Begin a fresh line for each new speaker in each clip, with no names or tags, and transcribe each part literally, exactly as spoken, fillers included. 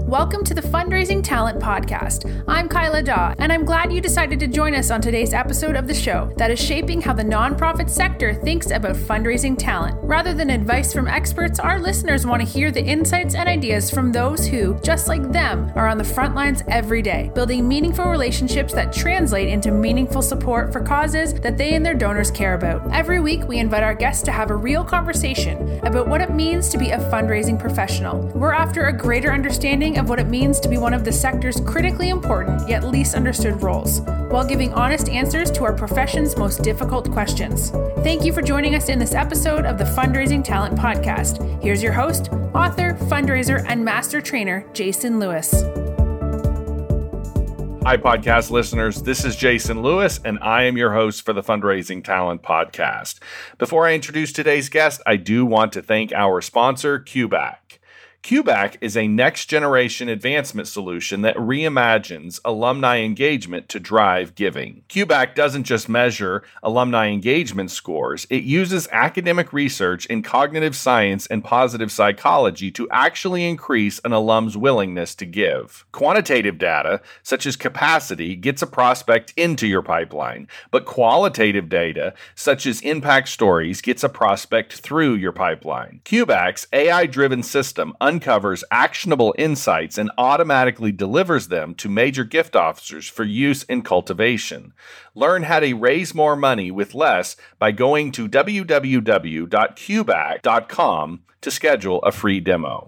Welcome to the Fundraising Talent Podcast. I'm Kyla Daw, and I'm glad you decided to join us on today's episode of the show that is shaping how the nonprofit sector thinks about fundraising talent. Rather than advice from experts, our listeners want to hear the insights and ideas from those who, just like them, are on the front lines every day, building meaningful relationships that translate into meaningful support for causes that they and their donors care about. Every week, we invite our guests to have a real conversation about what it means to be a fundraising professional. We're after a greater understanding of what it means to be one of the sector's critically important yet least understood roles, while giving honest answers to our profession's most difficult questions. Thank you for joining us in this episode of the Fundraising Talent Podcast. Here's your host, author, fundraiser, and master trainer, Jason Lewis.
Hi, podcast listeners. This is Jason Lewis, and I am your host for the Fundraising Talent Podcast. Before I introduce today's guest, I do want to thank our sponsor, Cubac. Cubac is a next-generation advancement solution that reimagines alumni engagement to drive giving. Cubac doesn't just measure alumni engagement scores, it uses academic research in cognitive science and positive psychology to actually increase an alum's willingness to give. Quantitative data, such as capacity, gets a prospect into your pipeline, but qualitative data, such as impact stories, gets a prospect through your pipeline. Cubac's A I-driven system uncovers actionable insights and automatically delivers them to major gift officers for use in cultivation. Learn how to raise more money with less by going to w w w dot cubac dot com to schedule a free demo.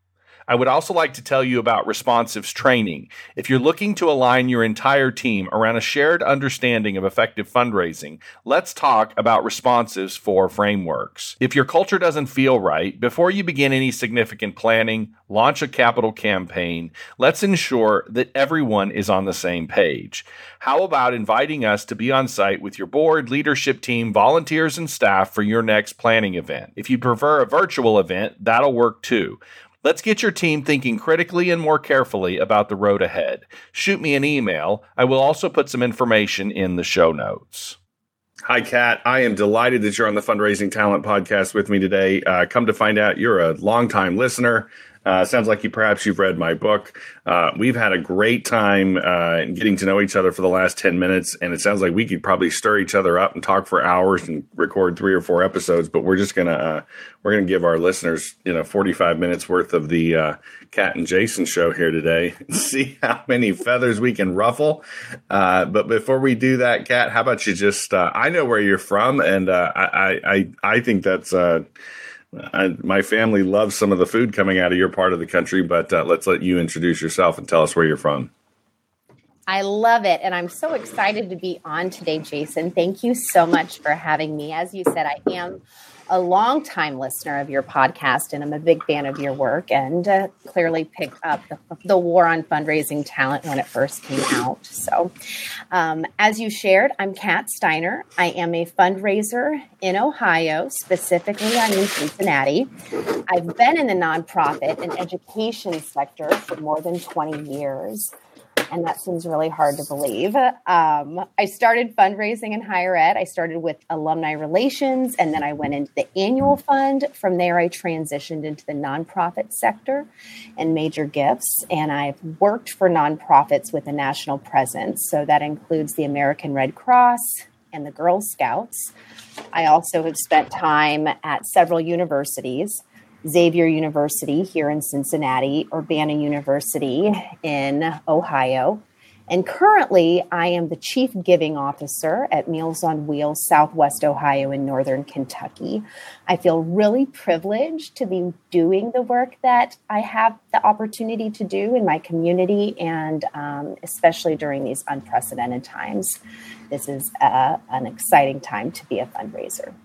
I would also like to tell you about Responsives Training. If you're looking to align your entire team around a shared understanding of effective fundraising, let's talk about Responsives for frameworks. If your culture doesn't feel right, before you begin any significant planning, launch a capital campaign, let's ensure that everyone is on the same page. How about inviting us to be on site with your board, leadership team, volunteers, and staff for your next planning event? If you prefer a virtual event, that'll work too. Let's get your team thinking critically and more carefully about the road ahead. Shoot me an email. I will also put some information in the show notes. Hi, Kat. I am delighted that you're on the Fundraising Talent Podcast with me today. Uh, come to find out, you're a longtime listener. Uh, sounds like you perhaps you've read my book. Uh, we've had a great time uh, in getting to know each other for the last ten minutes, and it sounds like we could probably stir each other up and talk for hours and record three or four episodes. But we're just gonna uh, we're gonna give our listeners, you know, forty-five minutes worth of the uh, Kat and Jason show here today and see how many feathers we can ruffle. Uh, but before we do that, Kat, how about you just uh, I know where you're from, and uh, I, I I think that's. Uh, I, my family loves some of the food coming out of your part of the country, but uh, let's let you introduce yourself and tell us where you're from.
I love it. And I'm so excited to be on today, Jason. Thank you so much for having me. As you said, I am a longtime listener of your podcast, and I'm a big fan of your work, and uh, clearly picked up the, the war on fundraising talent when it first came out. So um, as you shared, I'm Kat Steiner. I am a fundraiser in Ohio. Specifically, I'm in Cincinnati. I've been in the nonprofit and education sector for more than twenty years. And that seems really hard to believe. Um, I started fundraising in higher ed. I started with alumni relations, and then I went into the annual fund. From there, I transitioned into the nonprofit sector and major gifts. And I've worked for nonprofits with a national presence. So that includes the American Red Cross and the Girl Scouts. I also have spent time at several universities. Xavier University here in Cincinnati, Urbana University in Ohio. And currently, I am the Chief Giving Officer at Meals on Wheels, Southwest Ohio in Northern Kentucky. I feel really privileged to be doing the work that I have the opportunity to do in my community, and um, especially during these unprecedented times. This is uh, an exciting time to be a fundraiser.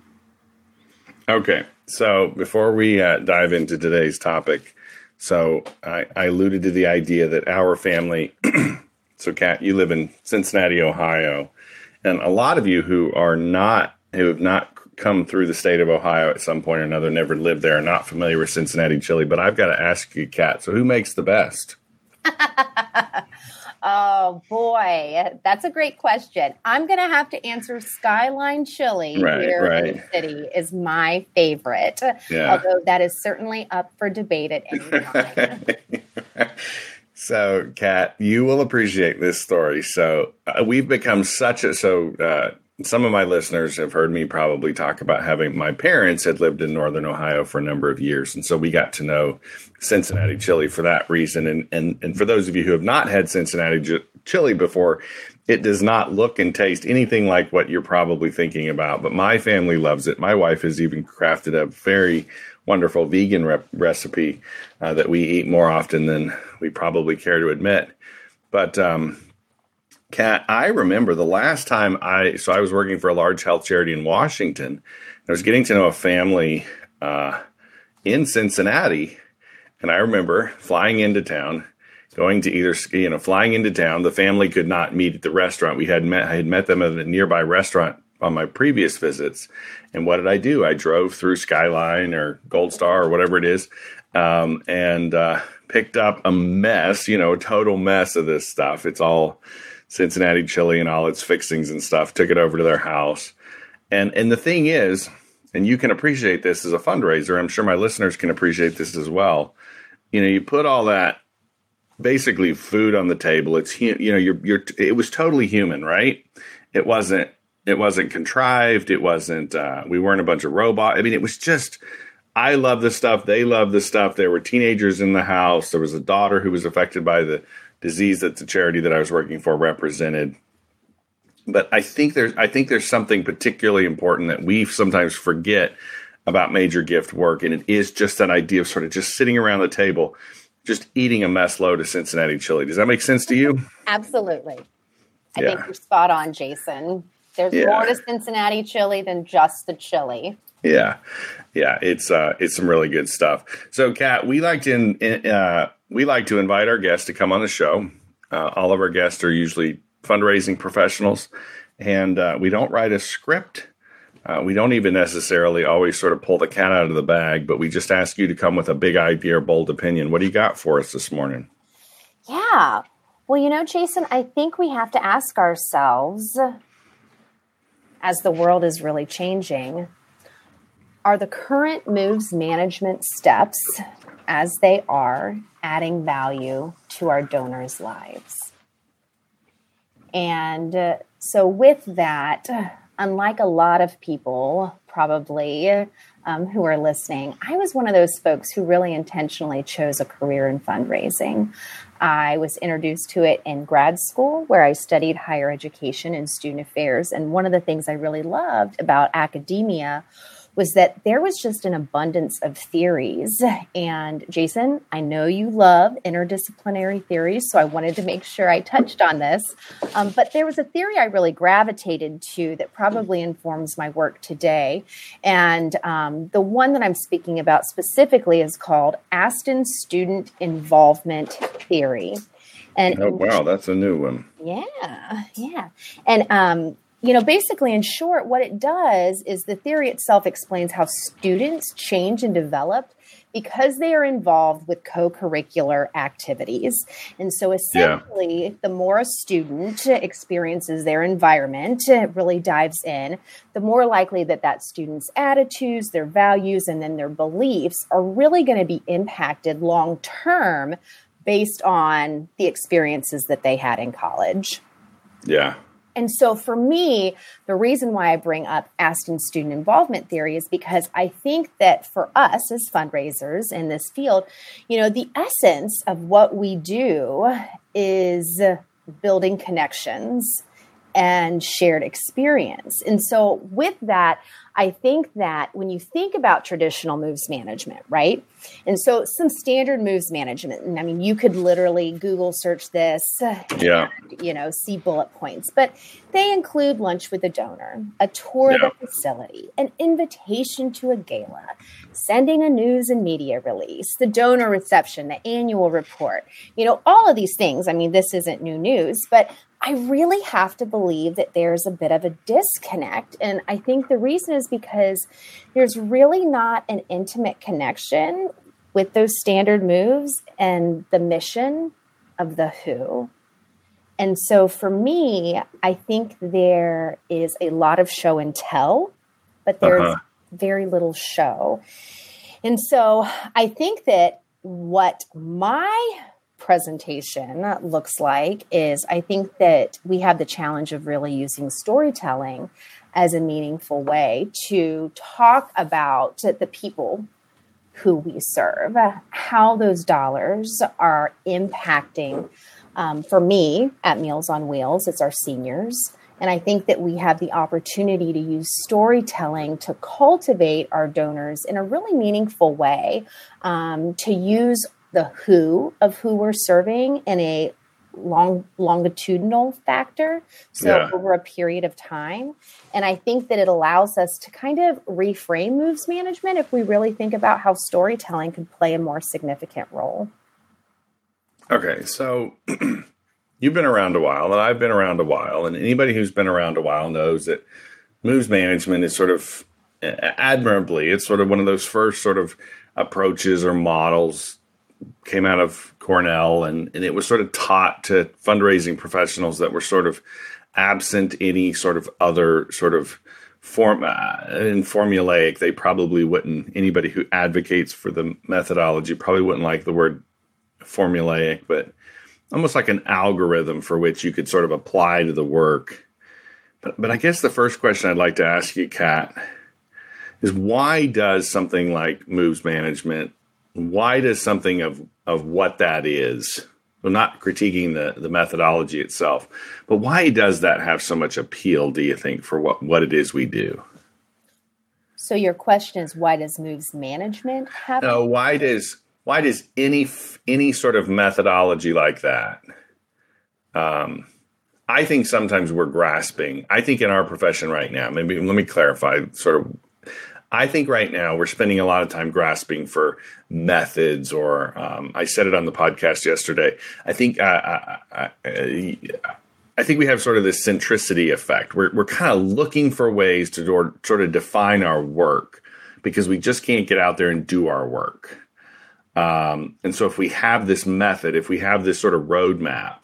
Okay, so before we uh, dive into today's topic, so I, I alluded to the idea that our family, so Kat, you live in Cincinnati, Ohio, and a lot of you who are not, who have not come through the state of Ohio at some point or another, never lived there, are not familiar with Cincinnati chili, but I've got to ask you, Kat, so who makes the best?
Oh, boy, that's a great question. I'm going to have to answer Skyline Chili
right,
here
right.
in the city is my favorite,
yeah.
although that is certainly up for debate at any time.
So, Kat, you will appreciate this story. So, uh, we've become such a so. Uh, some of my listeners have heard me probably talk about having my parents had lived in Northern Ohio for a number of years, and so we got to know Cincinnati chili for that reason. And and and for those of you who have not had Cincinnati j- chili before, it does not look and taste anything like what you're probably thinking about. But my family loves it. My wife has even crafted a very wonderful vegan rep- recipe uh, that we eat more often than we probably care to admit. But um, Kat, I remember the last time I, so I was working for a large health charity in Washington. I was getting to know a family uh, in Cincinnati. And I remember flying into town, going to either, you know, flying into town. The family could not meet at the restaurant. We had met, I had met them at a nearby restaurant on my previous visits. And what did I do? I drove through Skyline or Gold Star or whatever it is, um, and uh, picked up a mess, you know, a total mess of this stuff. It's all Cincinnati chili and all its fixings and stuff. Took it over to their house. And and the thing is, and you can appreciate this as a fundraiser, I'm sure my listeners can appreciate this as well. You know, you put all that basically food on the table. It's, you know, you're, you're, it was totally human, right? It wasn't, It wasn't contrived. It wasn't, uh, we weren't a bunch of robots. I mean, it was just, I love this stuff. They love this stuff. There were teenagers in the house. There was a daughter who was affected by the disease that the charity that I was working for represented. But I think there's, I think there's something particularly important that we sometimes forget about major gift work. And it is just that idea of sort of just sitting around the table, just eating a mess load of Cincinnati chili. Does that make sense to you?
Absolutely. I
Yeah.
think you're spot on, Jason. There's
Yeah.
more to Cincinnati chili than just the chili.
Yeah, yeah, it's uh, it's some really good stuff. So, Kat, we like to in, uh, we like to invite our guests to come on the show. Uh, all of our guests are usually fundraising professionals, and uh, we don't write a script. Uh, we don't even necessarily always sort of pull the cat out of the bag, but we just ask you to come with a big idea or bold opinion. What do you got for us this morning?
Yeah. Well, you know, Jason, I think we have to ask ourselves, as the world is really changing, are the current moves management steps, as they are, adding value to our donors' lives? And uh, so with that, unlike a lot of people probably um, who are listening, I was one of those folks who really intentionally chose a career in fundraising. I was introduced to it in grad school, where I studied higher education and student affairs. And one of the things I really loved about academia was that there was just an abundance of theories. And Jason, I know you love interdisciplinary theories, so I wanted to make sure I touched on this. Um, but there was a theory I really gravitated to that probably informs my work today. And um, the one that I'm speaking about specifically is called Aston Student Involvement Theory. And
Oh, wow, that's a new one.
yeah, yeah. And, um, you know, basically, in short, what it does is the theory itself explains how students change and develop because they are involved with co-curricular activities. And so essentially, yeah. the more a student experiences their environment, really dives in, the more likely that that student's attitudes, their values, and then their beliefs are really going to be impacted long-term based on the experiences that they had in college.
Yeah.
And so for me, the reason why I bring up Aston Student Involvement Theory is because I think that for us as fundraisers in this field, you know, the essence of what we do is building connections and shared experience. And so with that, I think that when you think about traditional moves management, right? And so some standard moves management, and I mean, you could literally Google search this,
yeah.
and, you know, see bullet points, but they include lunch with a donor, a tour yeah. of the facility, an invitation to a gala, sending a news and media release, the donor reception, the annual report, you know, all of these things. I mean, this isn't new news, but I really have to believe that there's a bit of a disconnect. And I think the reason is because there's really not an intimate connection with those standard moves and the mission of the who. And so for me, I think there is a lot of show and tell, but there's uh-huh. very little show. And so I think that what my presentation looks like is I think that we have the challenge of really using storytelling as a meaningful way to talk about the people who we serve, how those dollars are impacting. Um, for me, at Meals on Wheels, it's our seniors. And I think that we have the opportunity to use storytelling to cultivate our donors in a really meaningful way, um, to use the who of who we're serving in a long longitudinal factor, so
Yeah.
over a period of time. And I think that it allows us to kind of reframe moves management if we really think about how storytelling could play a more significant role.
Okay, so you've been around a while, and I've been around a while, and anybody who's been around a while knows that moves management is sort of admirably, it's sort of one of those first sort of approaches or models came out of Cornell, and, and it was sort of taught to fundraising professionals that were sort of absent any sort of other sort of form uh, and formulaic. They probably wouldn't, anybody who advocates for the methodology probably wouldn't like the word formulaic, but almost like an algorithm for which you could sort of apply to the work. But, but I guess the first question I'd like to ask you, Kat, is why does something like moves management, why does something of, of what that is, well, not critiquing the, the methodology itself, but why does that have so much appeal, do you think, for what, what it is we do?
So your question is, why does moves management have?
No, why does why does any any sort of methodology like that? Um, I think sometimes we're grasping. I think in our profession right now, maybe let me clarify. Sort of, I think right now we're spending a lot of time grasping for methods, or um, I said it on the podcast yesterday. I think uh, I, I, I, I think we have sort of this centricity effect. We're we're kind of looking for ways to do, sort of define our work because we just can't get out there and do our work. Um, and so if we have this method, if we have this sort of roadmap,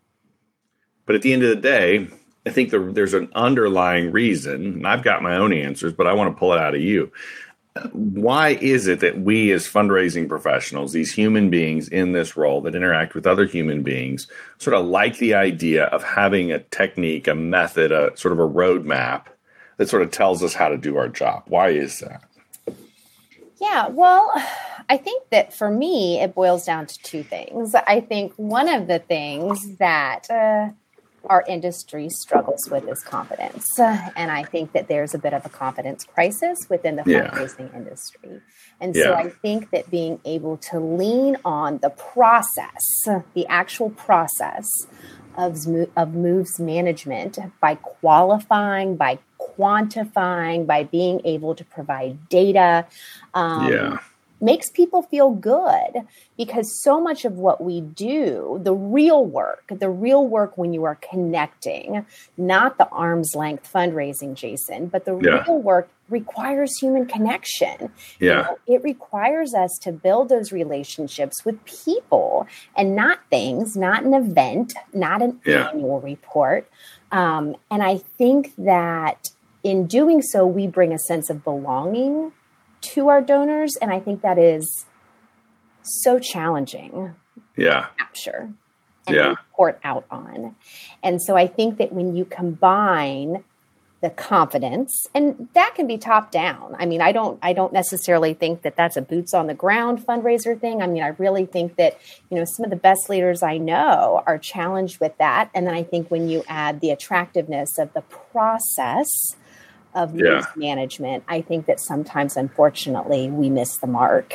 but at the end of the day, I think the, there's an underlying reason, and I've got my own answers, but I want to pull it out of you. Why is it that we as fundraising professionals, these human beings in this role that interact with other human beings, sort of like the idea of having a technique, a method, a sort of a roadmap that sort of tells us how to do our job? Why is that?
Yeah, well, I think that for me, it boils down to two things. I think one of the things that uh, our industry struggles with is confidence. And I think that there's a bit of a confidence crisis within the
Yeah.
fundraising industry. And
Yeah.
so I think that being able to lean on the process, the actual process of, of moves management by qualifying, by quantifying, by being able to provide data, um,
Yeah.
makes people feel good, because so much of what we do, the real work, the real work when you are connecting, not the arm's length fundraising, Jason, but the
Yeah.
real work requires human connection. You
Yeah.
know, it requires us to build those relationships with people and not things, not an event, not an
Yeah.
annual report. Um, and I think that in doing so, we bring a sense of belonging to our donors. And I think that is so challenging
Yeah.
to capture and
Yeah.
report out on. And so I think that when you combine the confidence, and that can be top down. I mean, I don't, I don't necessarily think that that's a boots on the ground fundraiser thing. I mean, I really think that, you know, some of the best leaders I know are challenged with that. And then I think when you add the attractiveness of the process of
Yeah.
moves management, I think that sometimes, unfortunately, we miss the mark.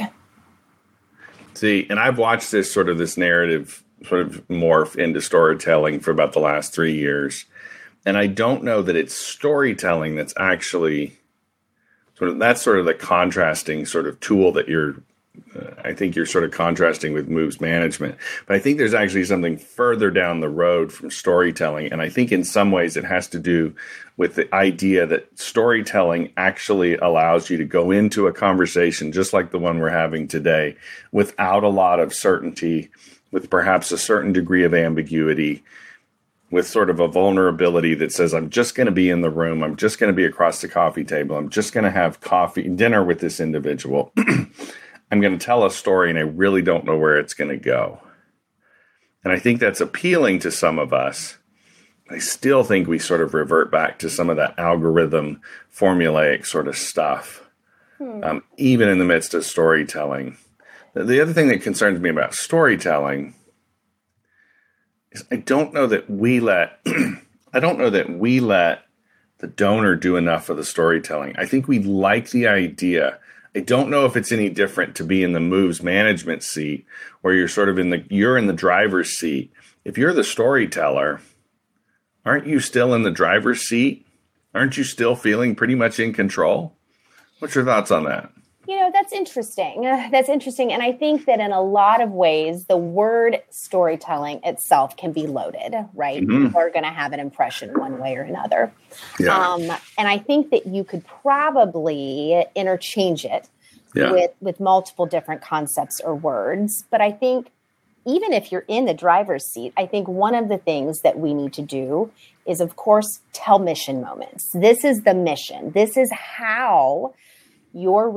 See, and I've watched this sort of this narrative sort of morph into storytelling for about the last three years. And I don't know that it's storytelling that's actually sort of, that's sort of the contrasting sort of tool that you're, uh, I think you're sort of contrasting with moves management. But I think there's actually something further down the road from storytelling. And I think in some ways it has to do with the idea that storytelling actually allows you to go into a conversation just like the one we're having today without a lot of certainty, with perhaps a certain degree of ambiguity, with sort of a vulnerability that says, I'm just going to be in the room. I'm just going to be across the coffee table. I'm just going to have coffee, dinner with this individual. I'm going to tell a story and I really don't know where it's going to go. And I think that's appealing to some of us. I still think we sort of revert back to some of that algorithm, formulaic sort of stuff, hmm. um, even in the midst of storytelling. The other thing that concerns me about storytelling is I don't know that we let I don't know that we let the donor do enough of the storytelling. I think we like the idea. I don't know if it's any different to be in the moves management seat where you're sort of in the you're in the driver's seat. If you're the storyteller, aren't you still in the driver's seat? Aren't you still feeling pretty much in control? What's your thoughts on that?
You know, that's interesting. Uh, that's interesting. And I think that in a lot of ways, the word storytelling itself can be loaded, right? Mm-hmm. People are going to have an impression one way or another. Yeah. Um, and I think that you could probably interchange it yeah. with, with multiple different concepts or words. But I think even if you're in the driver's seat, I think one of the things that we need to do is, of course, tell mission moments. This is the mission. This is how your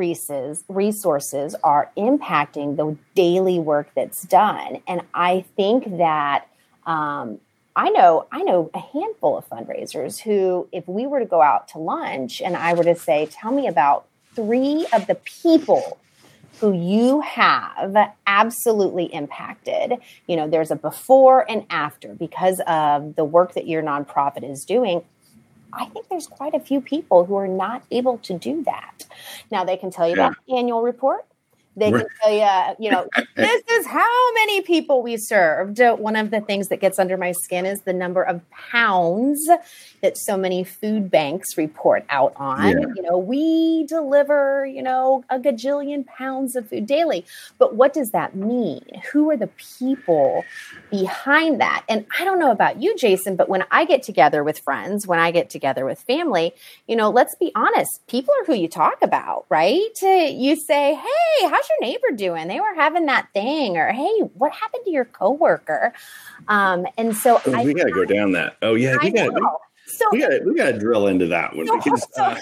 resources are impacting the daily work that's done. And I think that um, I know I know a handful of fundraisers who, if we were to go out to lunch and I were to say, tell me about three of the people who you have absolutely impacted. You know, there's a before and after because of the work that your nonprofit is doing. I think there's quite a few people who are not able to do that. Now, they can tell you yeah. about the annual report. They can tell you, you know, this is how many people we served. One of the things that gets under my skin is the number of pounds that so many food banks report out on. Yeah. You know, we deliver, you know, a gajillion pounds of food daily. But what does that mean? Who are the people behind that? And I don't know about you, Jason, but when I get together with friends, when I get together with family, you know, let's be honest, people are who you talk about, right? You say, hey, how's your neighbor doing? They were having that thing. Or, hey, what happened to your coworker? Um, and so
oh,
I
we got to go down that. Oh, yeah, we got to. So we got we got to drill into that one
so,
because. Uh,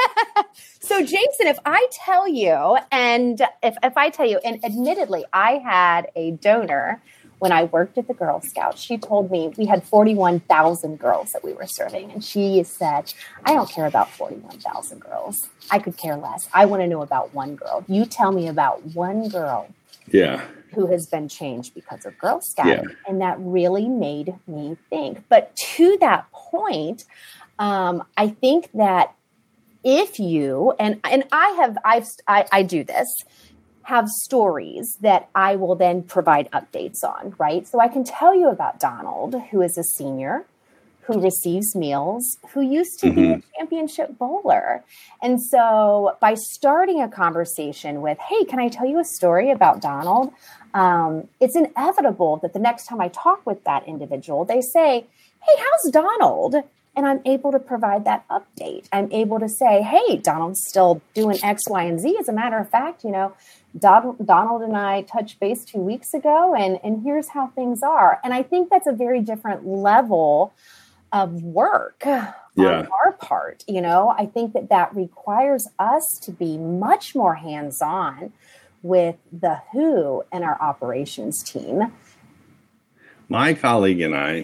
so, Jason, if I tell you, and if if I tell you, and admittedly, I had a donor when I worked at the Girl Scouts. She told me we had forty-one thousand girls that we were serving, and she said, "I don't care about forty-one thousand girls. I could care less. I want to know about one girl. You tell me about one girl."
Yeah.
Who has been changed because of Girl Scouting.
Yeah.
And that really made me think. But to that point, um, I think that if you, and and I have, I've, I, I do this, have stories that I will then provide updates on, right? So I can tell you about Donald, who is a senior, who receives meals, who used to mm-hmm. be a championship bowler. And so by starting a conversation with, hey, can I tell you a story about Donald? Um, it's inevitable that the next time I talk with that individual, they say, hey, how's Donald? And I'm able to provide that update. I'm able to say, hey, Donald's still doing X, Y, and Z. As a matter of fact, you know, Donald, Donald and I touched base two weeks ago, and, and here's how things are. And I think that's a very different level of work yeah. on our part. You know, I think that that requires us to be much more hands-on with the who and our operations team.
My colleague and I,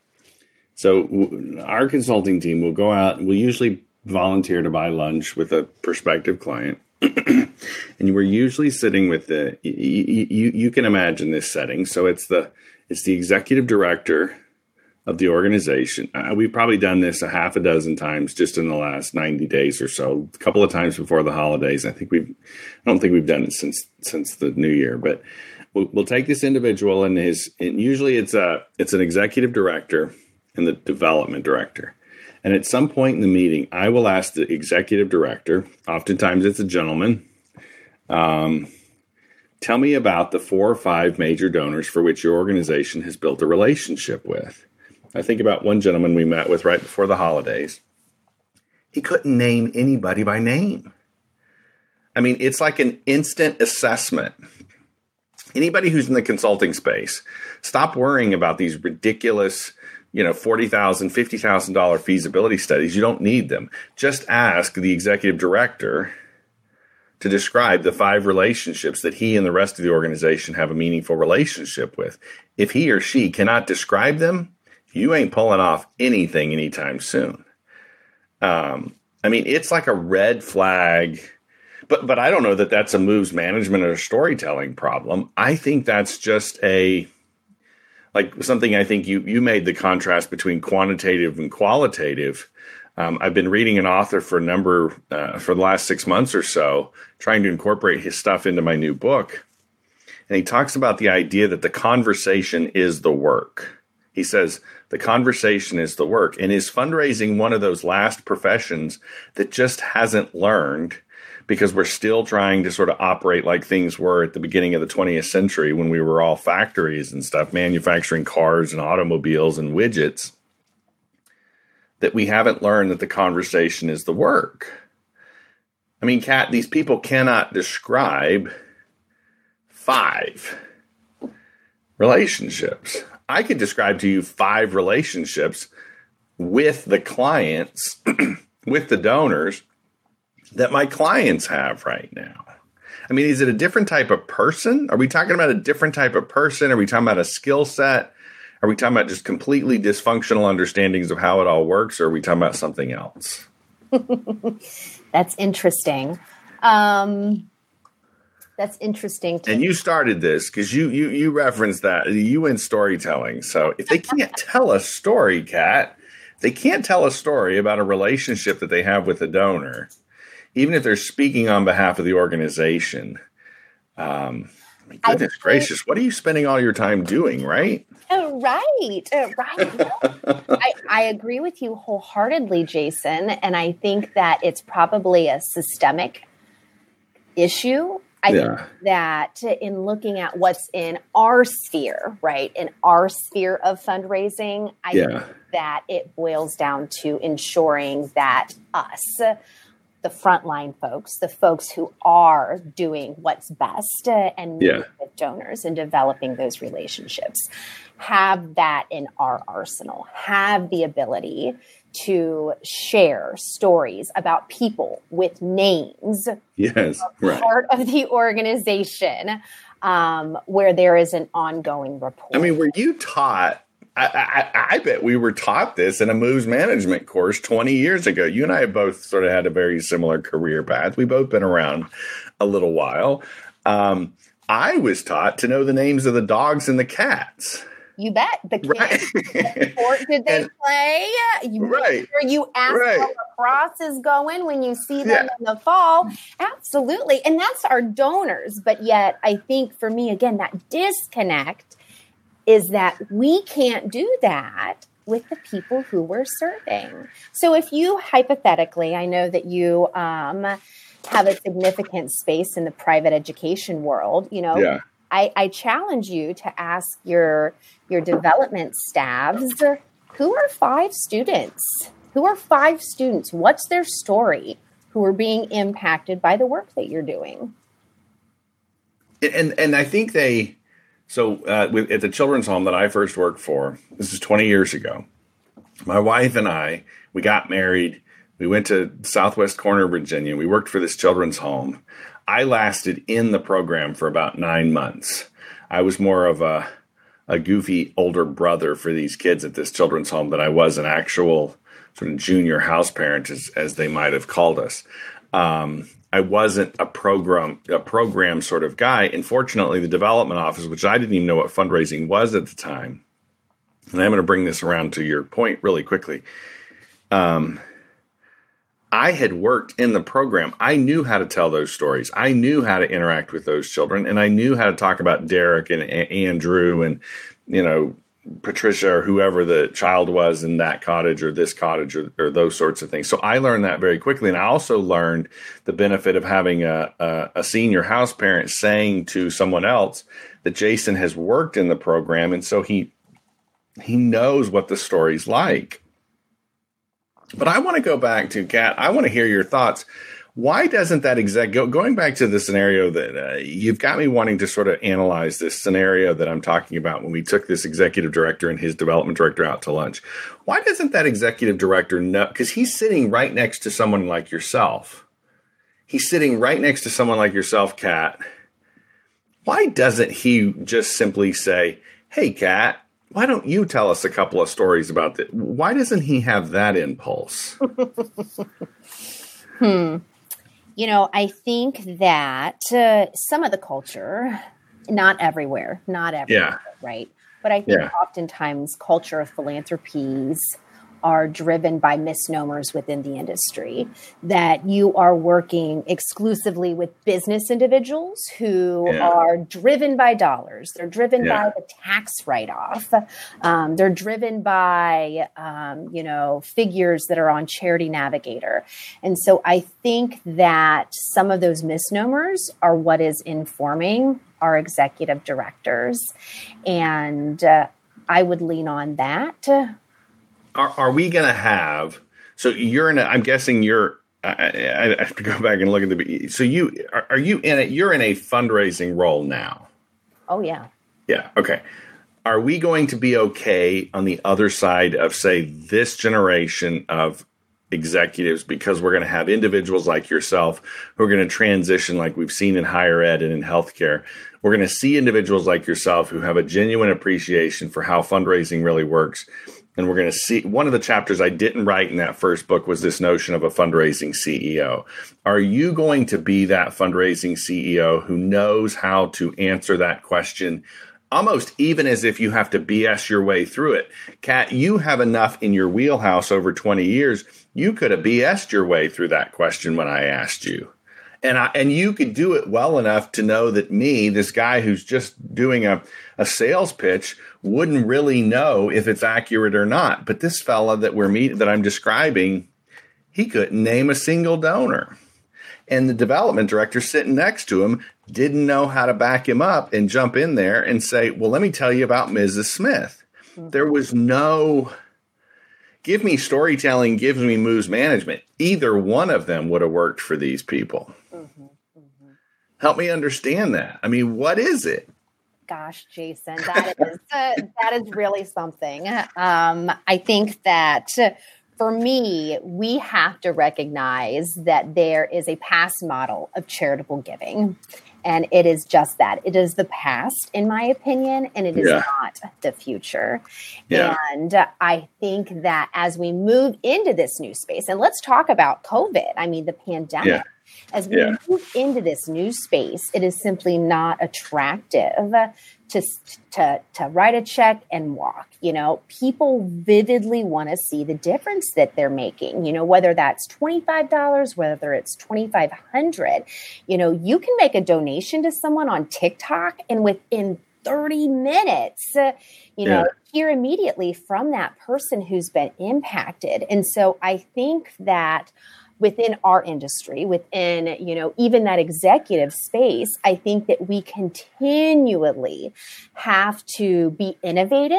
so w- our consulting team will go out, we'll usually volunteer to buy lunch with a prospective client. And we're usually sitting with the, you, you, you can imagine this setting. So it's the, it's the executive director of the organization. Uh, we've probably done this a half a dozen times just in the last ninety days or so, a couple of times before the holidays. I think we've, I don't think we've done it since, since the new year, but we'll, we'll take this individual and his, and usually it's a, it's an executive director and the development director. And at some point in the meeting, I will ask the executive director, oftentimes it's a gentleman, um, tell me about the four or five major donors for which your organization has built a relationship with. I think about one gentleman we met with right before the holidays. He couldn't name anybody by name. I mean, it's like an instant assessment. Anybody who's in the consulting space, stop worrying about these ridiculous, you know, forty thousand dollars, fifty thousand dollars feasibility studies. You don't need them. Just ask the executive director to describe the five relationships that he and the rest of the organization have a meaningful relationship with. If he or she cannot describe them, you ain't pulling off anything anytime soon. Um, I mean, it's like a red flag, but but I don't know that that's a moves management or a storytelling problem. I think that's just a, like something I think you you made the contrast between quantitative and qualitative. Um, I've been reading an author for a number, uh, for the last six months or so, trying to incorporate his stuff into my new book. And he talks about the idea that the conversation is the work. He says the conversation is the work. And is fundraising one of those last professions that just hasn't learned, because we're still trying to sort of operate like things were at the beginning of the twentieth century when we were all factories and stuff, manufacturing cars and automobiles and widgets, that we haven't learned that the conversation is the work. I mean, Kat, these people cannot describe five relationships. I could describe to you five relationships with the clients, with the donors that my clients have right now. I mean, is it a different type of person? Are we talking about a different type of person? Are we talking about a skill set? Are we talking about just completely dysfunctional understandings of how it all works, or are we talking about something else?
That's interesting. Um, that's interesting. To-
and you started this because you you you referenced that. You in storytelling. So if they can't tell a story, Kat, they can't tell a story about a relationship that they have with a donor, even if they're speaking on behalf of the organization. Um, my goodness I, gracious, what are you spending all your time doing, right?
Oh, right, uh, right. I, I agree with you wholeheartedly, Jason. And I think that it's probably a systemic issue. I yeah. think that in looking at what's in our sphere, right, in our sphere of fundraising, I yeah. think that it boils down to ensuring that us, the frontline folks, the folks who are doing what's best uh, and meeting yeah. with donors and developing those relationships, have that in our arsenal, have the ability to share stories about people with names.
Yes, right.
Part of the organization um, where there is an ongoing rapport.
I mean, were you taught? I, I, I bet we were taught this in a moves management course twenty years ago. You and I have both sort of had a very similar career path. We've both been around a little while. Um, I was taught to know the names of the dogs and the cats.
You bet. The kids, right. What sport did they and, play? You
right.
Sure you ask right. how lacrosse is going when you see them yeah. in the fall. Absolutely. And that's our donors. But yet, I think for me, again, that disconnect is that we can't do that with the people who we're serving. So if you hypothetically, I know that you um, have a significant space in the private education world, you know,
yeah.
I, I challenge you to ask your your development staffs, who are five students? Who are five students? What's their story? Who are being impacted by the work that you're doing?
And and I think they, so uh, with, at the children's home that I first worked for, this is twenty years ago, my wife and I, we got married. We went to Southwest corner of Virginia. We worked for this children's home. I lasted in the program for about nine months. I was more of a, a goofy older brother for these kids at this children's home than I was an actual sort of junior house parent, as, as they might have called us. Um, I wasn't a program, a program sort of guy. And fortunately, the development office, which I didn't even know what fundraising was at the time, and I'm going to bring this around to your point really quickly. Um, I had worked in the program. I knew how to tell those stories. I knew how to interact with those children, and I knew how to talk about Derek and a- Andrew and, you know, Patricia or whoever the child was in that cottage or this cottage or, or those sorts of things. So I learned that very quickly. And I also learned the benefit of having a, a, a senior house parent saying to someone else that Jason has worked in the program. And so he, he knows what the story's like. But I want to go back to, Kat, I want to hear your thoughts. Why doesn't that exec, go, going back to the scenario that uh, you've got me wanting to sort of analyze this scenario that I'm talking about when we took this executive director and his development director out to lunch. Why doesn't that executive director know? Because he's sitting right next to someone like yourself. he's sitting right next to someone like yourself, Kat. Why doesn't he just simply say, hey, Kat, why don't you tell us a couple of stories about this? Why doesn't he have that impulse?
hmm. You know, I think that uh, some of the culture, not everywhere, not everywhere,
yeah.
right? But I think
yeah.
oftentimes culture of philanthropies are driven by misnomers within the industry, that you are working exclusively with business individuals who
yeah.
are driven by dollars. They're driven
yeah.
by the tax write-off. Um, they're driven by, um, you know, figures that are on Charity Navigator. And so I think that some of those misnomers are what is informing our executive directors. And uh, I would lean on that.
Are, are we going to have, so you're in a, I'm guessing you're, I, I have to go back and look at the, so you, are, are you in it, you're in a fundraising role now?
Oh, yeah.
Yeah. Okay. Are we going to be okay on the other side of, say, this generation of executives, because we're going to have individuals like yourself who are going to transition like we've seen in higher ed and in healthcare? We're going to see individuals like yourself who have a genuine appreciation for how fundraising really works. And we're going to see, one of the chapters I didn't write in that first book was this notion of a fundraising C E O. Are you going to be that fundraising C E O who knows how to answer that question, almost even as if you have to B S your way through it? Kat, you have enough in your wheelhouse over twenty years. You could have B S'd your way through that question when I asked you. And I, and you could do it well enough to know that me, this guy who's just doing a, a sales pitch, wouldn't really know if it's accurate or not. But this fella that we're meet, that I'm describing, he couldn't name a single donor. And the development director sitting next to him didn't know how to back him up and jump in there and say, well, let me tell you about Missus Smith. Mm-hmm. There was no, give me storytelling, give me moves management. Either one of them would have worked for these people. Mm-hmm. Mm-hmm. Help me understand that. I mean, what is it?
Gosh, Jason, that is uh, that is really something. Um, I think that for me, we have to recognize that there is a past model of charitable giving, and it is just that. It is the past, in my opinion, and it is yeah. not the future. Yeah. And uh, I think that as we move into this new space, and let's talk about COVID, I mean, the pandemic.
Yeah.
As we
yeah.
move into this new space, it is simply not attractive to, to, to write a check and walk. You know, people vividly want to see the difference that they're making, you know, whether that's twenty-five dollars, whether it's twenty-five hundred dollars. You know, you can make a donation to someone on TikTok and within thirty minutes, uh, you know, yeah. hear immediately from that person who's been impacted. And so I think that within our industry, within, you know, even that executive space, I think that we continually have to be innovative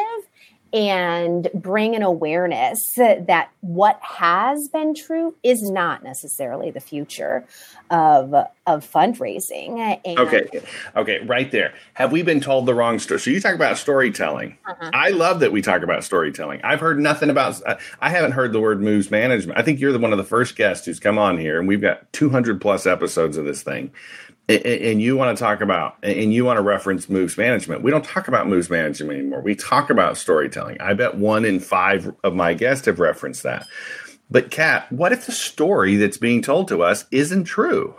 and bring an awareness that what has been true is not necessarily the future of of fundraising. And
okay, okay, right there. Have we been told the wrong story? So you talk about storytelling. Uh-huh. I love that we talk about storytelling. I've heard nothing about. I haven't heard the word moves management. I think you're the one of the first guests who's come on here, and we've got two hundred plus episodes of this thing. And you want to talk about, and you want to reference moves management. We don't talk about moves management anymore. We talk about storytelling. I bet one in five of my guests have referenced that. But Kat, what if the story that's being told to us isn't true?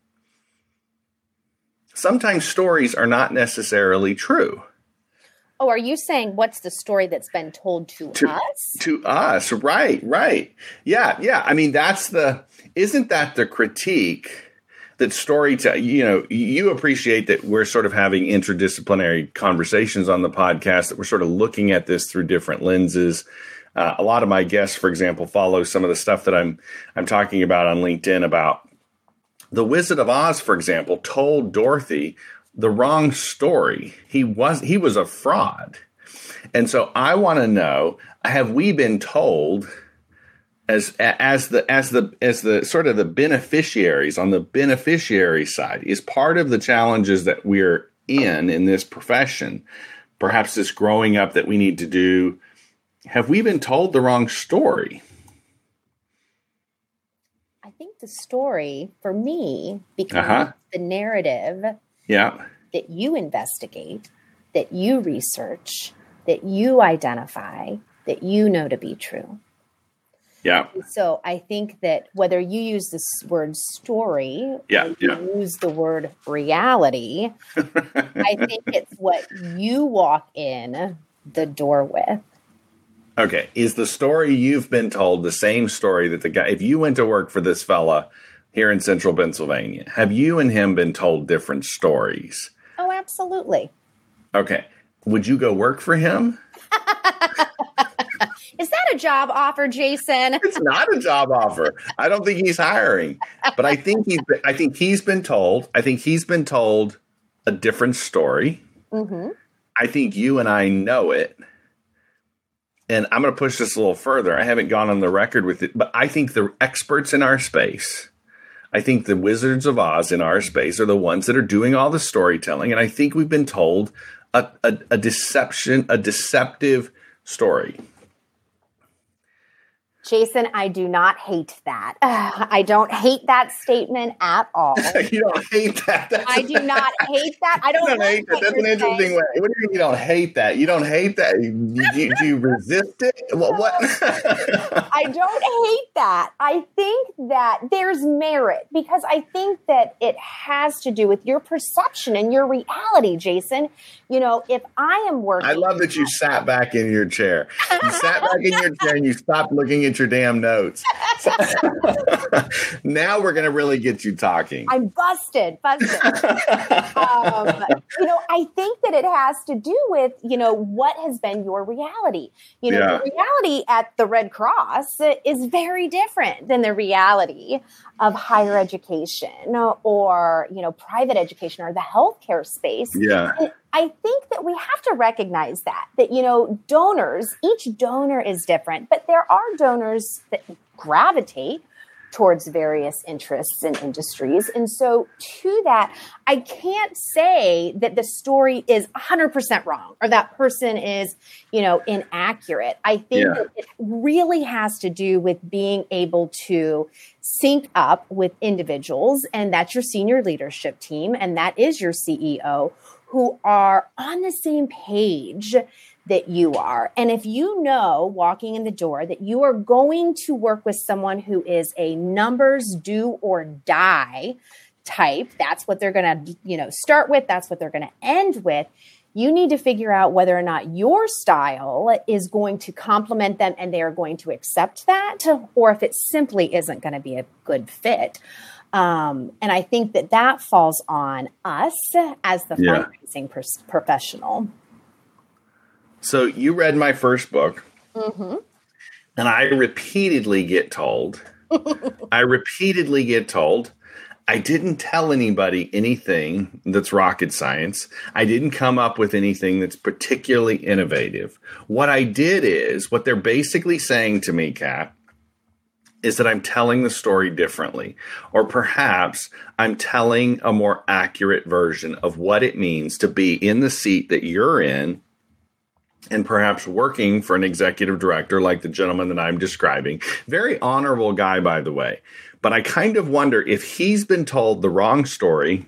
Sometimes stories are not necessarily true.
Oh, are you saying what's the story that's been told to,
to
us?
To us, right, right. Yeah, yeah. I mean, that's the, isn't that the critique? That storytelling, you know, you appreciate that we're sort of having interdisciplinary conversations on the podcast, that we're sort of looking at this through different lenses. Uh, a lot of my guests, for example, follow some of the stuff that I'm I'm talking about on LinkedIn about the Wizard of Oz, for example, told Dorothy the wrong story. He was he was a fraud. And so I want to know, have we been told As as the as the as the sort of the beneficiaries on the beneficiary side is part of the challenges that we're in in this profession, perhaps this growing up that we need to do. Have we been told the wrong story?
I think the story, for me, becomes
Uh-huh.
the narrative
Yeah.
that you investigate, that you research, that you identify, that you know to be true.
Yeah.
So I think that whether you use this word story
Yeah,
or you
yeah.
use the word reality, I think it's what you walk in the door with.
Okay. Is the story you've been told the same story that the guy, if you went to work for this fella here in central Pennsylvania, have you and him been told different stories?
Oh, absolutely.
Okay. Would you go work for him?
Is that a job offer, Jason?
It's not a job offer. I don't think he's hiring, but I think he's. Been, I think he's been told. I think he's been told a different story.
Mm-hmm.
I think you and I know it, and I'm going to push this a little further. I haven't gone on the record with it, but I think the experts in our space, I think the Wizards of Oz in our space, are the ones that are doing all the storytelling, and I think we've been told a, a, a deception, a deceptive story.
Jason, I do not hate that. I don't hate that statement at all.
You don't hate that. That's
I do not hate that. I don't,
You don't hate that. That's an interesting
saying.
way. What do you mean you don't hate that? You don't hate that? You, you, do you resist it? What? what?
I don't hate that. I think that there's merit because I think that it has to do with your perception and your reality, Jason. You know, if I am working.
I love that you sat back in your chair. You sat back in your chair and you stopped looking at your damn notes. Now we're going to really get you talking.
I'm busted, busted. um, you know, I think that it has to do with, you know, what has been your reality. You know,
Yeah.
the reality at the Red Cross is very different than the reality of higher education or, you know, private education or the healthcare space.
Yeah.
And I think that we have to recognize that, that, you know, donors, each donor is different, but there are donors that gravitate towards various interests and industries. And so to that, I can't say that the story is one hundred percent wrong or that person is, you know, inaccurate. I think
Yeah.
that it really has to do with being able to sync up with individuals, and that's your senior leadership team, and that is your C E O, who are on the same page that you are. And if you know walking in the door that you are going to work with someone who is a numbers do or die type, that's what they're going to, you know, start with, that's what they're going to end with. You need to figure out whether or not your style is going to complement them and they are going to accept that, or if it simply isn't going to be a good fit. Um, and I think that that falls on us as the
Yeah.
fundraising pers- professional.
So you read my first book,
Mm-hmm.
and I repeatedly get told, I repeatedly get told, I didn't tell anybody anything that's rocket science. I didn't come up with anything that's particularly innovative. What I did is, what they're basically saying to me, Kat, is that I'm telling the story differently, or perhaps I'm telling a more accurate version of what it means to be in the seat that you're in, and perhaps working for an executive director like the gentleman that I'm describing. Very honorable guy, by the way. But I kind of wonder if he's been told the wrong story.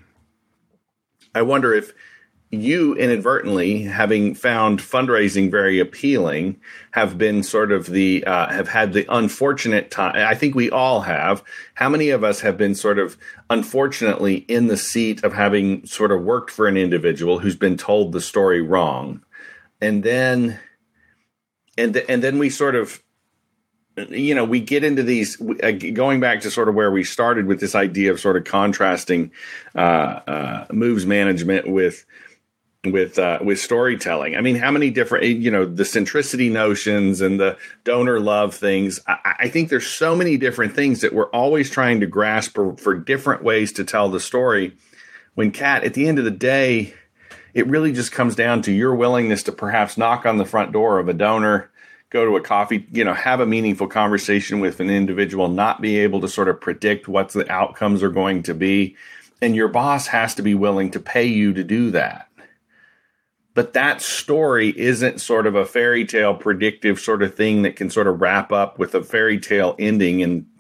I wonder if you inadvertently, having found fundraising very appealing, have been sort of the, uh, have had the unfortunate time. I think we all have. How many of us have been sort of unfortunately in the seat of having sort of worked for an individual who's been told the story wrong? And then, and, th- and then we sort of, you know, we get into these, uh, going back to sort of where we started with this idea of sort of contrasting uh, uh, moves management with, with, uh, with storytelling. I mean, how many different, you know, the centricity notions and the donor love things. I, I think there's so many different things that we're always trying to grasp for, for different ways to tell the story. When, Kat, at the end of the day, it really just comes down to your willingness to perhaps knock on the front door of a donor, go to a coffee, you know, have a meaningful conversation with an individual, not be able to sort of predict what the outcomes are going to be. And your boss has to be willing to pay you to do that. But that story isn't sort of a fairy tale predictive sort of thing that can sort of wrap up with a fairy tale ending in,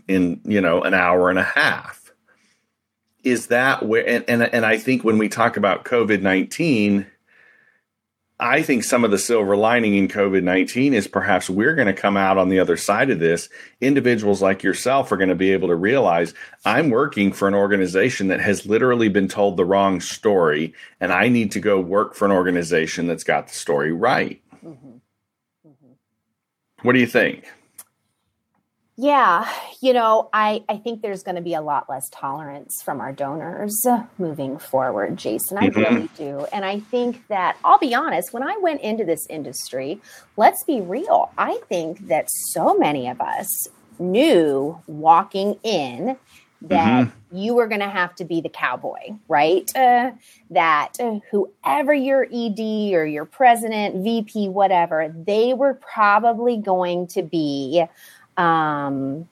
in, you know, an hour and a half. Is that where, and, and, and I think when we talk about COVID nineteen, I think some of the silver lining in COVID nineteen is perhaps we're going to come out on the other side of this. Individuals like yourself are going to be able to realize I'm working for an organization that has literally been told the wrong story, and I need to go work for an organization that's got the story right. Mm-hmm. Mm-hmm. What do you think?
Yeah, you know, I, I think there's going to be a lot less tolerance from our donors moving forward, Jason. I mm-hmm. really do. And I think that, I'll be honest, when I went into this industry, let's be real, I think that so many of us knew walking in that mm-hmm. you were going to have to be the cowboy, right? Uh, that uh, whoever your E D or your president, V P, whatever, they were probably going to be Um,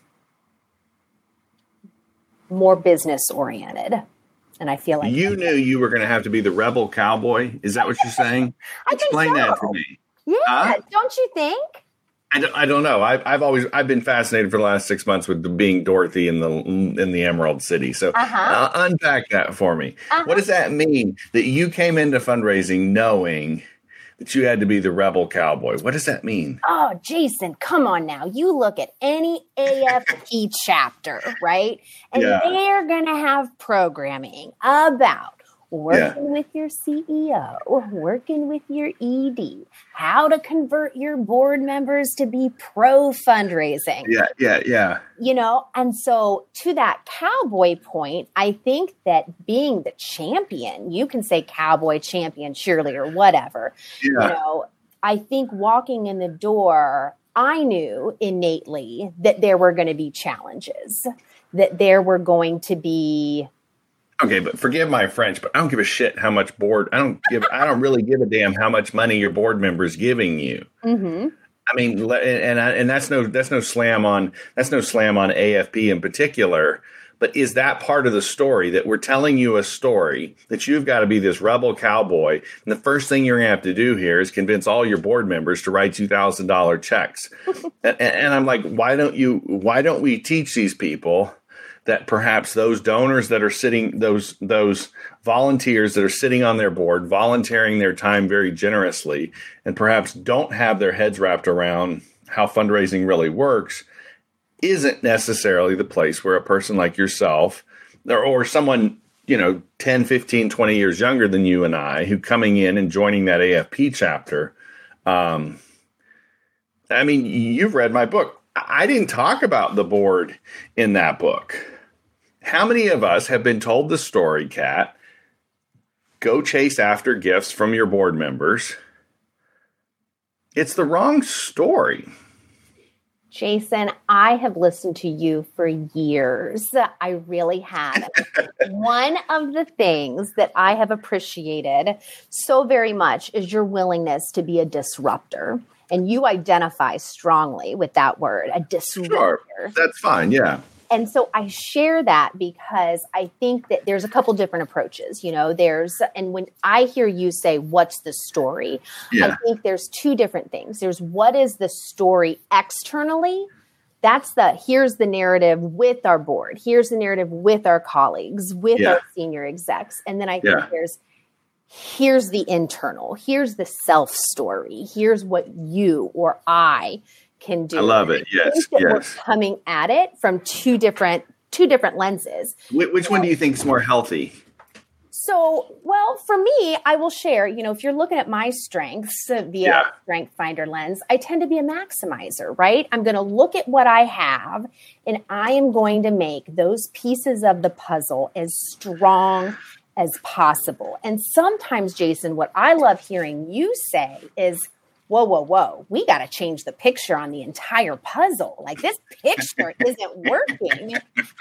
more business oriented. And I feel like
you knew you were going to have to be the rebel cowboy. Is that what you're saying?
I
Explain
so.
that to me.
Yeah.
Huh?
Don't you think?
I don't, I don't know. I've, I've always, I've been fascinated for the last six months with being Dorothy in the, in the Emerald City. So uh-huh. uh, unpack that for me. Uh-huh. What does that mean that you came into fundraising knowing that you had to be the rebel cowboy? What does that mean?
Oh, Jason, come on now. You look at any A F P chapter, right? And yeah. they're going to have programming about working yeah. with your C E O, working with your E D, how to convert your board members to be pro fundraising.
Yeah, yeah, yeah.
You know, and so to that cowboy point, I think that being the champion, you can say cowboy, champion, cheerleader, whatever. Yeah. You know, I think walking in the door, I knew innately that there were going to be challenges, that there were going to be.
Okay, but forgive my French, but I don't give a shit how much board. I don't give. I don't really give a damn how much money your board member is giving you. Mm-hmm. I mean, and and that's no that's no slam on that's no slam on A F P in particular. But is that part of the story that we're telling you a story that you've got to be this rebel cowboy, and the first thing you're gonna have to do here is convince all your board members to write two thousand dollar checks? and, and I'm like, why don't you? Why don't we teach these people that perhaps those donors that are sitting, those those volunteers that are sitting on their board, volunteering their time very generously, and perhaps don't have their heads wrapped around how fundraising really works, isn't necessarily the place where a person like yourself or, or someone, you know, ten, fifteen, twenty years younger than you and I, who coming in and joining that A F P chapter. Um, I mean, you've read my book. I didn't talk about the board in that book. How many of us have been told the story, Kat? Go chase after gifts from your board members. It's the wrong story.
Jason, I have listened to you for years. I really have. One of the things that I have appreciated so very much is your willingness to be a disruptor. And you identify strongly with that word, a disruptor.
Sure, that's fine, yeah.
And so I share that because I think that there's a couple different approaches. You know, there's, and when I hear you say, what's the story? Yeah. I think there's two different things. There's what is the story externally? That's the, here's the narrative with our board. Here's the narrative with our colleagues, with yeah. our senior execs. And then I think yeah. there's, here's the internal, here's the self story. Here's what you or I can do.
I love it. Yes. Yes.
We're coming at it from two different, two different lenses.
Which, which one do you think is more healthy?
So, well, for me, I will share, you know, if you're looking at my strengths via yeah. Strength Finder lens, I tend to be a maximizer, right? I'm going to look at what I have and I am going to make those pieces of the puzzle as strong as possible. And sometimes, Jason, what I love hearing you say is, whoa, whoa, whoa, we got to change the picture on the entire puzzle. Like this picture isn't working.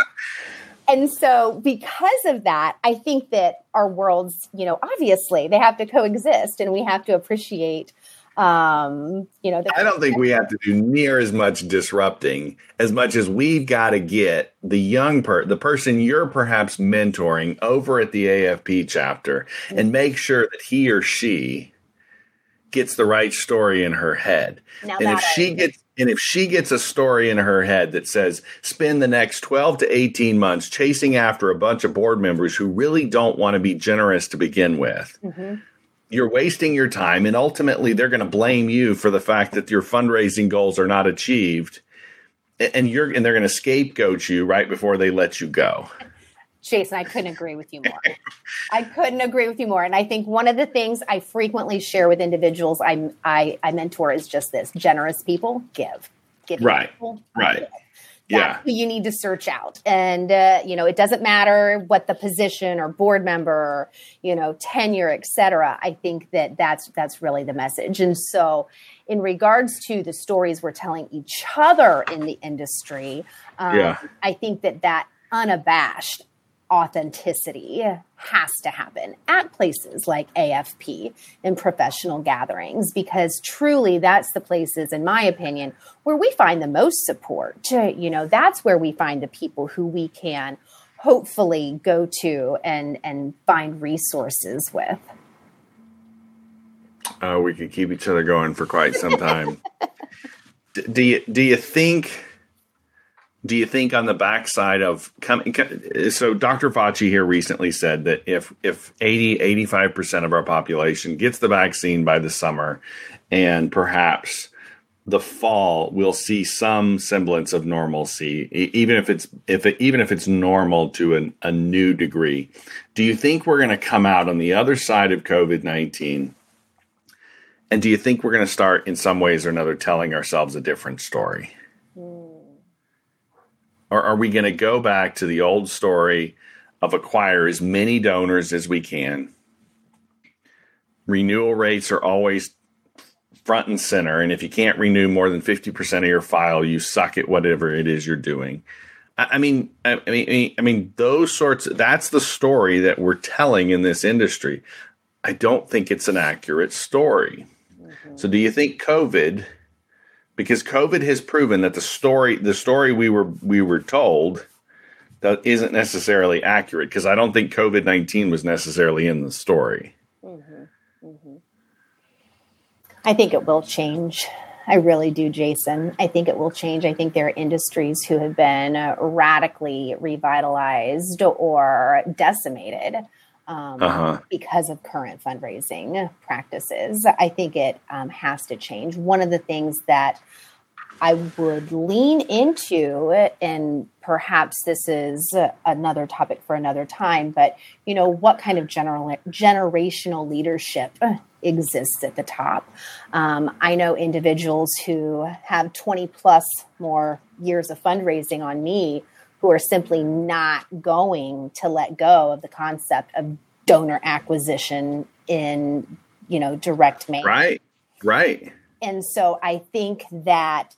And so because of that, I think that our worlds, you know, obviously they have to coexist and we have to appreciate, um, you know.
I don't think we have to do near as much disrupting as much as we've got to get the young per the person you're perhaps mentoring over at the A F P chapter mm-hmm. and make sure that he or she gets the right story in her head. Now and if she gets And if she gets a story in her head that says, spend the next twelve to eighteen months chasing after a bunch of board members who really don't want to be generous to begin with, mm-hmm. you're wasting your time. And ultimately, they're going to blame you for the fact that your fundraising goals are not achieved. And you're and they're going to scapegoat you right before they let you go.
Jason, I couldn't agree with you more. I couldn't agree with you more. And I think one of the things I frequently share with individuals I I, I mentor is just this: generous people give, give
right,
people,
right.
Give.
Yeah.
That's who you need to search out. And, uh, you know, it doesn't matter what the position or board member, or, you know, tenure, et cetera. I think that that's, that's really the message. And so in regards to the stories we're telling each other in the industry, um,
yeah.
I think that that unabashed authenticity has to happen at places like A F P and professional gatherings, because truly that's the places, in my opinion, where we find the most support. You know, that's where we find the people who we can hopefully go to and, and find resources with.
Uh, we could keep each other going for quite some time. D- do you, do you think... Do you think on the backside of coming, so Doctor Fauci here recently said that if, if eighty, eighty-five percent of our population gets the vaccine by the summer, and perhaps the fall, we'll see some semblance of normalcy, even if it's, if it, even if it's normal to an, a new degree. Do you think we're going to come out on the other side of COVID nineteen? And do you think we're going to start in some ways or another telling ourselves a different story? Mm. Or are we going to go back to the old story of acquire as many donors as we can? Renewal rates are always front and center. And if you can't renew more than fifty percent of your file, you suck at whatever it is you're doing. I, I mean, I, I mean, I mean, those sorts, that's the story that we're telling in this industry. I don't think it's an accurate story. Mm-hmm. So do you think COVID... Because COVID has proven that the story, the story we were we were told, that isn't necessarily accurate. Because I don't think COVID nineteen was necessarily in the story.
Mm-hmm. Mm-hmm. I think it will change. I really do, Jason. I think it will change. I think there are industries who have been uh, radically revitalized or decimated um, uh-huh. because of current fundraising practices. I think it um, has to change. One of the things that I would lean into, and perhaps this is another topic for another time, but, you know, what kind of general, generational leadership exists at the top? Um, I know individuals who have twenty plus more years of fundraising on me who are simply not going to let go of the concept of donor acquisition in, you know, direct mail.
Right, right.
And so I think that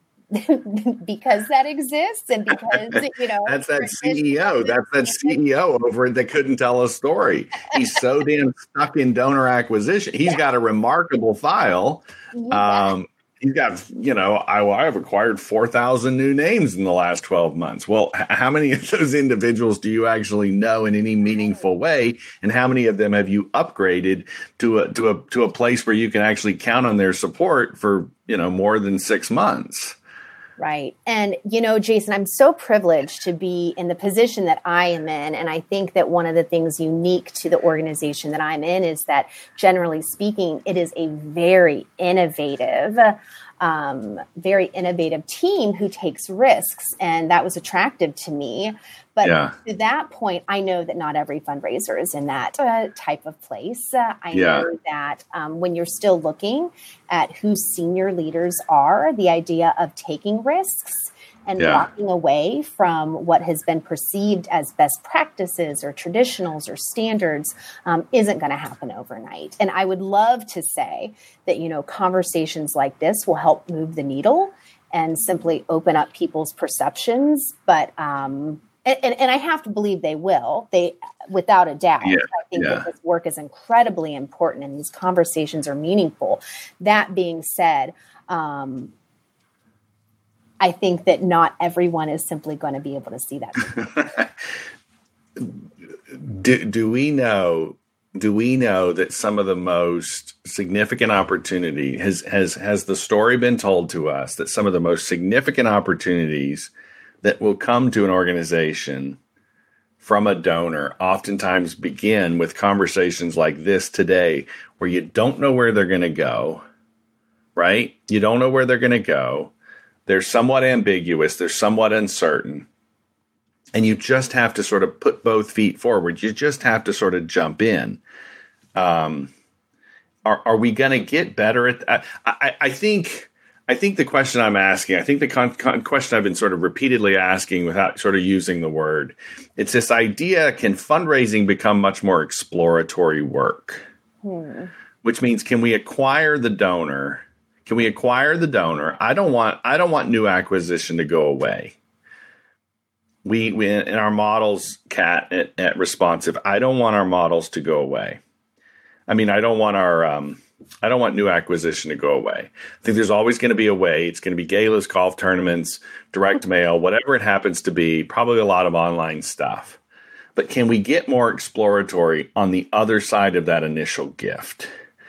because that exists, and because, you know,
that's that C E O, that's that C E O over it that couldn't tell a story. He's so damn stuck in donor acquisition. He's yeah. got a remarkable file. Yeah. Um, he's got, you know, I, I have acquired four thousand new names in the last twelve months. Well, h- how many of those individuals do you actually know in any meaningful way? And how many of them have you upgraded to a, to a, to a place where you can actually count on their support for, you know, more than six months?
Right. And, you know, Jason, I'm so privileged to be in the position that I am in. And I think that one of the things unique to the organization that I'm in is that, generally speaking, it is a very innovative, um, very innovative team who takes risks. And that was attractive to me. But yeah. to that point, I know that not every fundraiser is in that uh, type of place. Uh, I yeah. know that um, when you're still looking at who senior leaders are, the idea of taking risks and yeah. walking away from what has been perceived as best practices or traditionals or standards um, isn't going to happen overnight. And I would love to say that, you know, conversations like this will help move the needle and simply open up people's perceptions. But um And, and, and I have to believe they will, they without a doubt. Yeah, I think yeah. that this work is incredibly important and these conversations are meaningful. That being said, um, I think that not everyone is simply going to be able to see that.
do, do we know, do we know that some of the most significant opportunity has, has, has the story been told to us that some of the most significant opportunities that will come to an organization from a donor oftentimes begin with conversations like this today, where you don't know where they're going to go, right? You don't know where they're going to go. They're somewhat ambiguous. They're somewhat uncertain. And you just have to sort of put both feet forward. You just have to sort of jump in. Um, are, are we going to get better at that? I, I, I think, I think the question I'm asking, I think the con- con- question I've been sort of repeatedly asking without sort of using the word, it's this idea, can fundraising become much more exploratory work? Hmm. Which means, can we acquire the donor? Can we acquire the donor? I don't want, I don't want new acquisition to go away. We, we in our models, Kat, at, at Responsive, I don't want our models to go away. I mean, I don't want our, um, I don't want new acquisition to go away. I think there's always going to be a way. It's going to be galas, golf tournaments, direct mail, whatever it happens to be, probably a lot of online stuff. But can we get more exploratory on the other side of that initial gift?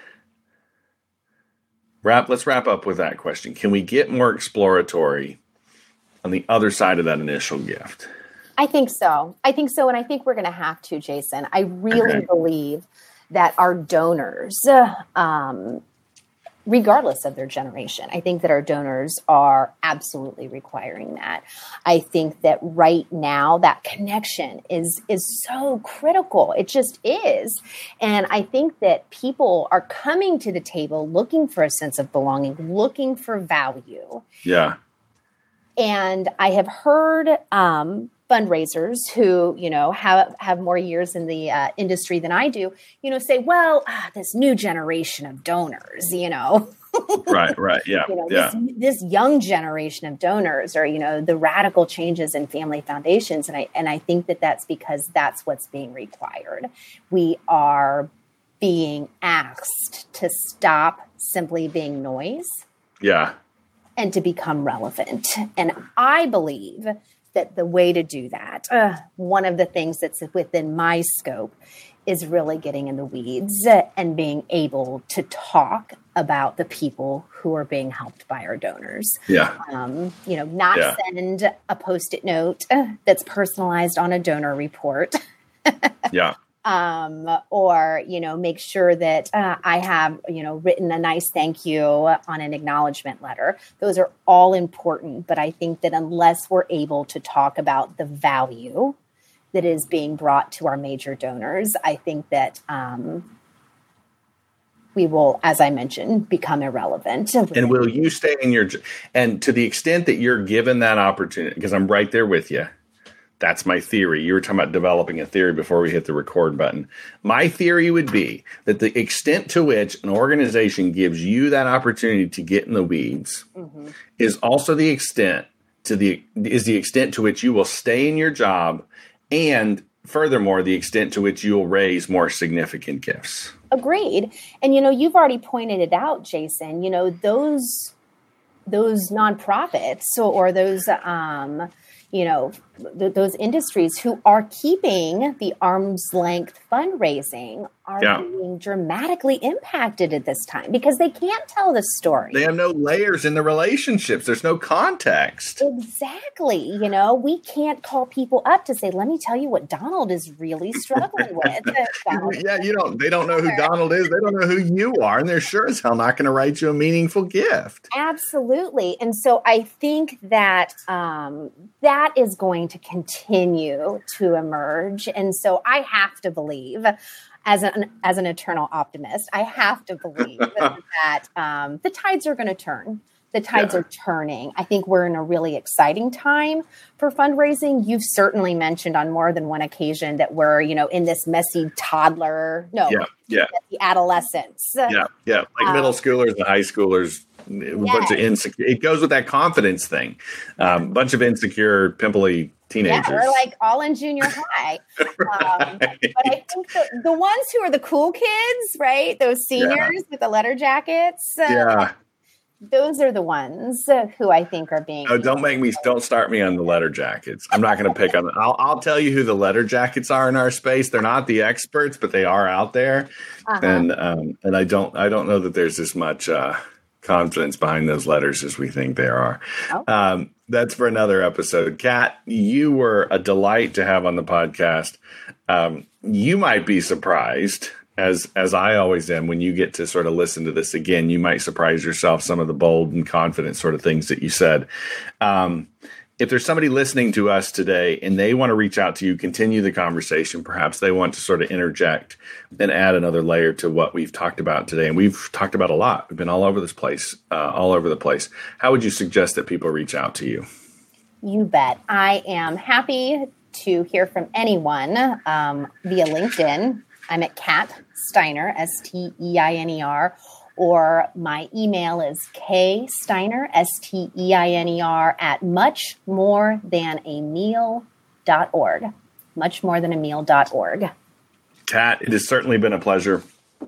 Wrap, let's wrap up with that question. Can we get more exploratory on the other side of that initial gift?
I think so. I think so. And I think we're going to have to, Jason. I really okay. believe that our donors, um, regardless of their generation, I think that our donors are absolutely requiring that. I think that right now that connection is, is so critical. It just is. And I think that people are coming to the table looking for a sense of belonging, looking for value.
Yeah.
And I have heard um, fundraisers who, you know, have have more years in the uh, industry than I do, you know, say, well, ah, this new generation of donors, you know.
Right, right, yeah,
you know,
yeah.
This, this young generation of donors, or, you know, the radical changes in family foundations. And I, and I think that that's because that's what's being required. We are being asked to stop simply being noise.
Yeah.
And to become relevant. And I believe that the way to do that, uh, one of the things that's within my scope is really getting in the weeds and being able to talk about the people who are being helped by our donors.
Yeah.
Um, you know, not
yeah.
send a Post-it note uh, that's personalized on a donor report.
Yeah.
Um, or, you know, make sure that uh, I have, you know, written a nice thank you on an acknowledgement letter. Those are all important. But I think that unless we're able to talk about the value that is being brought to our major donors, I think that um, we will, as I mentioned, become irrelevant.
And will you stay in your, and to the extent that you're given that opportunity, because I'm right there with you. That's my theory. You were talking about developing a theory before we hit the record button. My theory would be that the extent to which an organization gives you that opportunity to get in the weeds mm-hmm. is also the extent to the is the extent to which you will stay in your job, and furthermore, the extent to which you'll raise more significant gifts.
Agreed. And you know, you've already pointed it out, Jason. You know, those those nonprofits or those um you know, th- those industries who are keeping the arm's length fundraising are yeah. being dramatically impacted at this time because they can't tell the story.
They have no layers in the relationships. There's no context.
Exactly. You know, we can't call people up to say, let me tell you what Donald is really struggling with.
Yeah, you don't, they don't know who Donald is. They don't know who you are. And they're sure as hell not going to write you a meaningful gift.
Absolutely. And so I think that um, that is going to continue to emerge. And so I have to believe, as an as an eternal optimist, I have to believe that um, the tides are going to turn. The tides yeah. are turning. I think we're in a really exciting time for fundraising. You've certainly mentioned on more than one occasion that we're, you know, in this messy toddler, no,
yeah, yeah.
messy adolescence.
Yeah, yeah, like um, middle schoolers and high schoolers. A yes. bunch of insecure. It goes with that confidence thing. A um, bunch of insecure, pimply teenagers.
Yeah, we're like all in junior high. right. um, but I think the, the ones who are the cool kids, right? Those seniors yeah. with the letter jackets. Uh,
yeah.
those are the ones uh, who I think are being.
Oh, don't make me, don't start me on the letter jackets. I'm not going to pick on them. I'll, I'll tell you who the letter jackets are in our space. They're not the experts, but they are out there. Uh-huh. And, um, and I don't, I don't know that there's as much, uh, confidence behind those letters as we think there are. Oh. Um, that's for another episode. Kat, you were a delight to have on the podcast. Um, you might be surprised, as as I always am, when you get to sort of listen to this again. You might surprise yourself some of the bold and confident sort of things that you said. Um, if there's somebody listening to us today and they want to reach out to you, continue the conversation, perhaps they want to sort of interject and add another layer to what we've talked about today. And we've talked about a lot. We've been all over this place, uh, all over the place. How would you suggest that people reach out to you?
You bet. I am happy to hear from anyone um, via LinkedIn. I'm at Kat Steiner, S T E I N E R, or my email is K Steiner, S T E I N E R, at much more than a meal dot org. much more than a meal dot org.
Kat, it has certainly been a pleasure.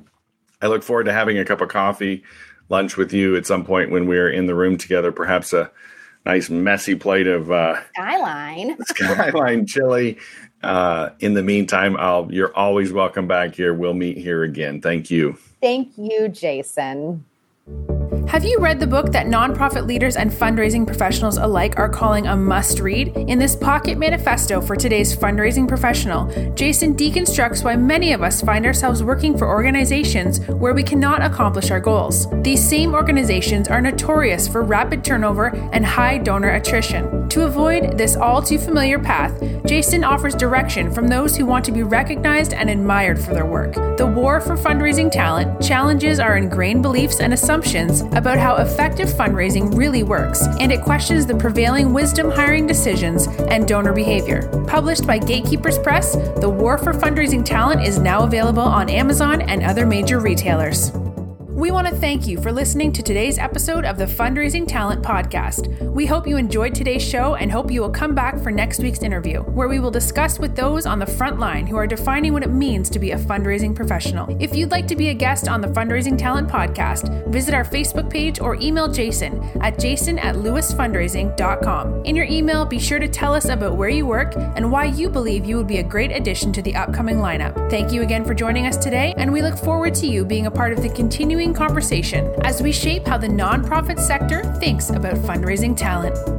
I look forward to having a cup of coffee, lunch with you at some point when we're in the room together, perhaps a nice messy plate of uh,
Skyline.
Skyline chili. Uh, in the meantime, I'll, you're always welcome back here. We'll meet here again. Thank you.
Thank you, Jason.
Have you read the book that nonprofit leaders and fundraising professionals alike are calling a must-read? In this pocket manifesto for today's fundraising professional, Jason deconstructs why many of us find ourselves working for organizations where we cannot accomplish our goals. These same organizations are notorious for rapid turnover and high donor attrition. To avoid this all-too-familiar path, Jason offers direction from those who want to be recognized and admired for their work. The war for fundraising talent challenges our ingrained beliefs and assumptions about how effective fundraising really works, and it questions the prevailing wisdom hiring decisions and donor behavior. Published by Gatekeepers Press, The War for Fundraising Talent is now available on Amazon and other major retailers. We want to thank you for listening to today's episode of the Fundraising Talent Podcast. We hope you enjoyed today's show and hope you will come back for next week's interview, where we will discuss with those on the front line who are defining what it means to be a fundraising professional. If you'd like to be a guest on the Fundraising Talent Podcast, visit our Facebook page or email Jason at jason at lewis fundraising dot com. In your email, be sure to tell us about where you work and why you believe you would be a great addition to the upcoming lineup. Thank you again for joining us today, and we look forward to you being a part of the continuing conversation as we shape how the nonprofit sector thinks about fundraising talent.